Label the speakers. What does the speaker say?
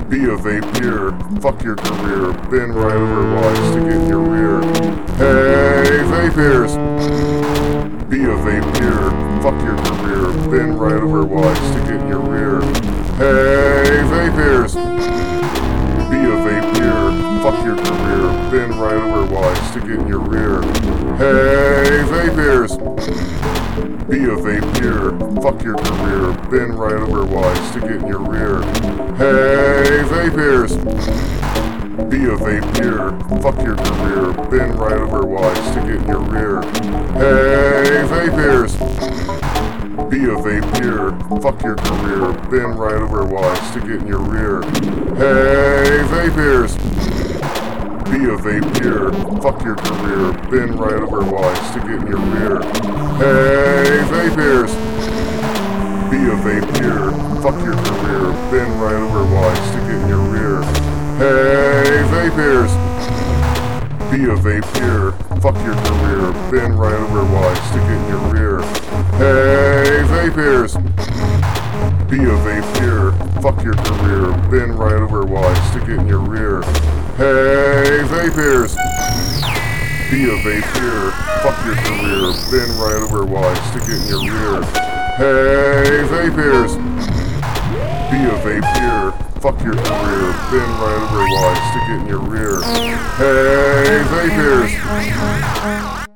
Speaker 1: Be a vapier, fuck your career, been right over wise to get in your rear. Hey, vapiers! Be a vapier, fuck your career, been right over wise to get in your rear. Hey, vapiers! Be a vapier, fuck your career, been right over wise to get in your rear. Hey, vapiers! Be a vapier, fuck your career, been right over wise to get in your rear. Hey, vapiers! Be a vapier, fuck your career, been right over wise to get in your rear. Hey, vapiers! Be a vapier, fuck your career, been right over wise to get in your rear. Hey, vapiers! Be a vapier, fuck your career, been right over wise to get in your rear. Hey, vapiers! Be a vapier, fuck your career, been right over wise to get in your rear. Hey, vapiers! Be a vapier, fuck your career, been right over wise to get in your rear. Hey, vapiers! Be a vapier, fuck your career, been right over wise to get in your rear. Hey, vapiers! Be a vapier, fuck your career, been right over wise to get in your rear. Hey, vapiers! Be a vapier, fuck your career, been right over wise to get in your rear. Hey, vapiers!